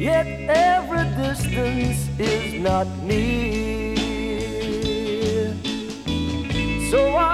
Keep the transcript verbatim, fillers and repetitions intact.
yet every distance is not near. So I